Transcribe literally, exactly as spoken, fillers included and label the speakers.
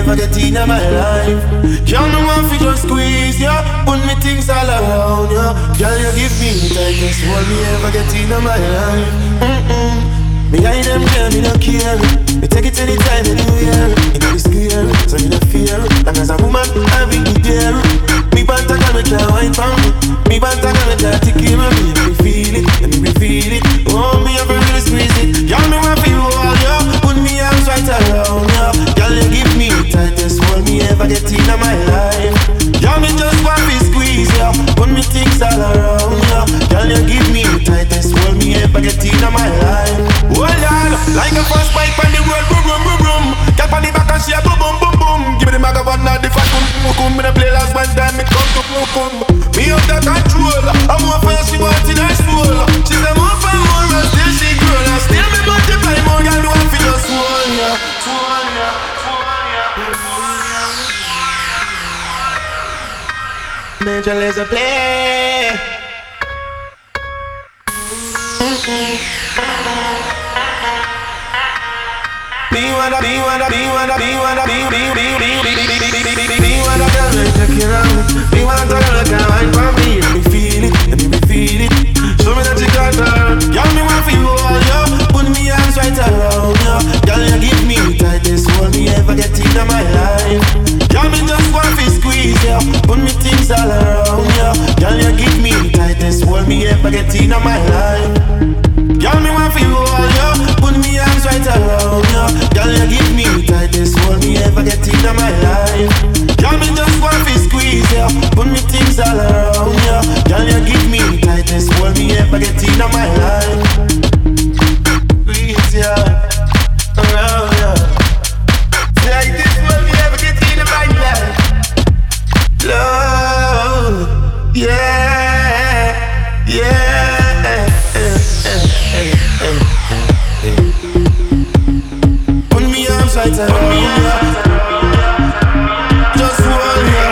Speaker 1: ever get in my life. Girl, me want fi just squeeze ya, put me things all around ya. Girl, you give me the tightest hold me ever get in my life. Mm-mm. Behind them girl, me no care. Me take it anytime, anywhere. Me no be scared, so me no fear. And as a woman, I be there. Me want a girl, me can't wine for me. Me want a girl, me can't take care of me. Let me feel it, let me feel it. Oh, me have to really squeeze it. Girl, me want feel all ya. Put me arms right around ya. Girl, you give me the tightest hold me ever get in my life. Girl, me just want to squeeze ya. Put me things all around ya. Girl, you give me the tightest hold me ever get in my life. Hold on, like a first bike on the road, boom, boom, boom, boom. Get on the back and she a boom, boom, boom, boom. Give me the microphone now, the fat boom, boom, boom. Me the play last one time, me come to boom, boom. Me up the control, I'm more fire, she want in her soul. She say more for more, and still she grow. And still me multiply more, girl, do I feel your soul, yeah. Soul, yeah, soul, yeah. Major laser play. Me wanna, me wanna, me wanna, me wanna, me, me, me, me, me, me, me, me, me, me wanna girl like take care of me. Me want a girl that can wine for me. Let me feel it, let me feel it. Show me that you got her. Girl, me want feel all ya. Put me arms right around ya. Girl, you give me the tightest hold me ever get in my life. Girl, me just want to squeeze ya. Put me things all around ya. Girl, you give me the tightest hold me ever get in my life. Girl, me want feel all ya. Put me arms right around ya. Girl, you give me the tightest hold me ever get in my life. Girl, me just want to squeeze ya. Put me things all around ya. Girl, you give me the tightest hold me ever get in my life. Squeeze ya around ya. Tightest hold me ever get in my life. Love, yeah, yeah. Put me arms right around ya. Just hold ya.